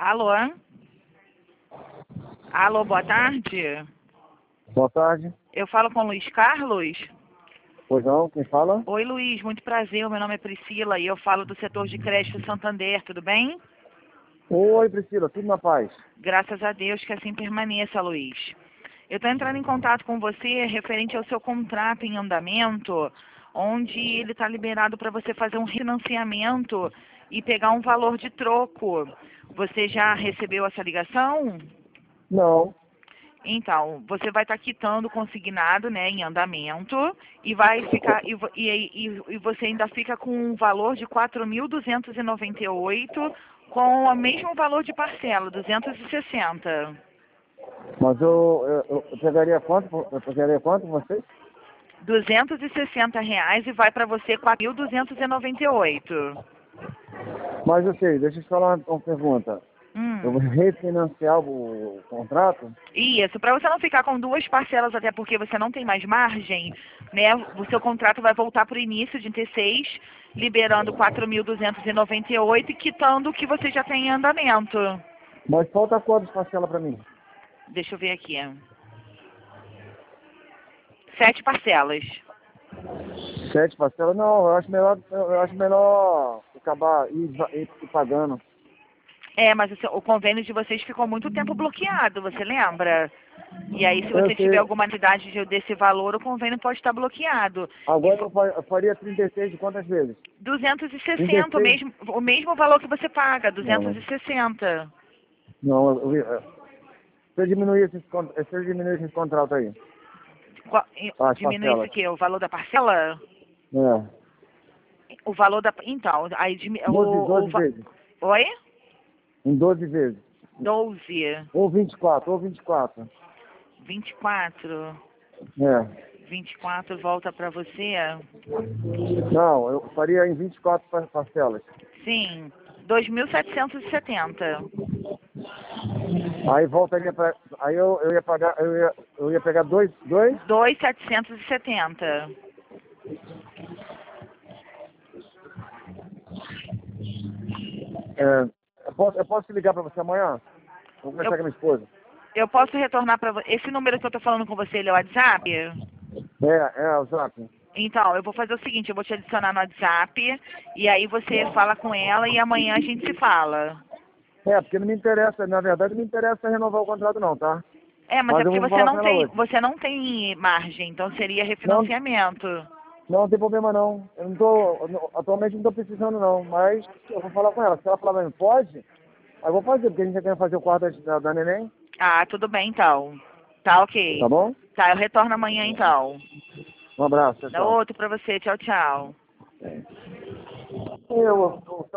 Alô? Alô, boa tarde. Boa tarde. Eu falo com o Luiz Carlos? Pois não, quem fala? Oi, Luiz, muito prazer. Meu nome é Priscila e eu falo do setor de crédito Santander, tudo bem? Oi, Priscila, tudo na paz? Graças a Deus que assim permaneça, Luiz. Eu estou entrando em contato com você referente ao seu contrato em andamento, onde ele está liberado para você fazer um refinanciamento e pegar um valor de troco. Você já recebeu essa ligação? Não. Então, você vai estar quitando o consignado, né, em andamento, e vai ficar e você ainda fica com um valor de 4.298 com o mesmo valor de parcela, 260. Mas eu pegaria quanto? Eu pegaria quanto com vocês? R$ 260 e vai para você 4.298. Mas eu sei, deixa eu te falar uma pergunta. Eu vou refinanciar o contrato? Isso, para você não ficar com duas parcelas, até porque você não tem mais margem, né? O seu contrato vai voltar para o início de T6, liberando 4.298 e quitando o que você já tem em andamento. Mas falta quantas parcelas para mim? Deixa eu ver aqui. 7 parcelas. 7 parcelas? Não, eu acho melhor acabar ir pagando. É, mas o convênio de vocês ficou muito tempo bloqueado, você lembra? E aí, se Eu você tiver sei. alguma unidade desse valor, o convênio pode estar bloqueado. Agora eu faria 36 de quantas vezes? 260, 36? o mesmo valor que você paga, Não, 260. não, se eu diminuir esse contrato aí, as Diminui isso parcelas. aqui, o valor da parcela? É. O valor da... Então, aí... 12 vezes. Oi? Em 12 vezes. 12. Ou 24. 24. É. 24 volta para você? Não, eu faria em 24 parcelas. Sim. 2.770. Aí voltaria para. Aí eu ia pagar. Eu ia pegar dois? 2.770. É, eu posso te ligar para você amanhã? Vou conversar com a minha esposa. Eu posso retornar para você. Esse número que eu tô falando com você, ele é o WhatsApp? O Zap. Então, eu vou fazer o seguinte, eu vou te adicionar no WhatsApp e aí você fala com ela e amanhã a gente se fala. Porque não me interessa, na verdade não me interessa renovar o contrato não, tá? É, mas é Mas eu porque vou falar com ela hoje. você não tem margem, então seria Não, refinanciamento. não tem problema não. Atualmente não tô precisando não, mas eu vou falar com ela. Se ela falar pra mim, pode, aí eu vou fazer, porque a gente já quer fazer o quarto da neném, Ah, tudo bem então. Tá ok. tá bom? Tá, eu retorno amanhã então. Um abraço, Dá tchau. outro pra você. Tchau, tchau. Eu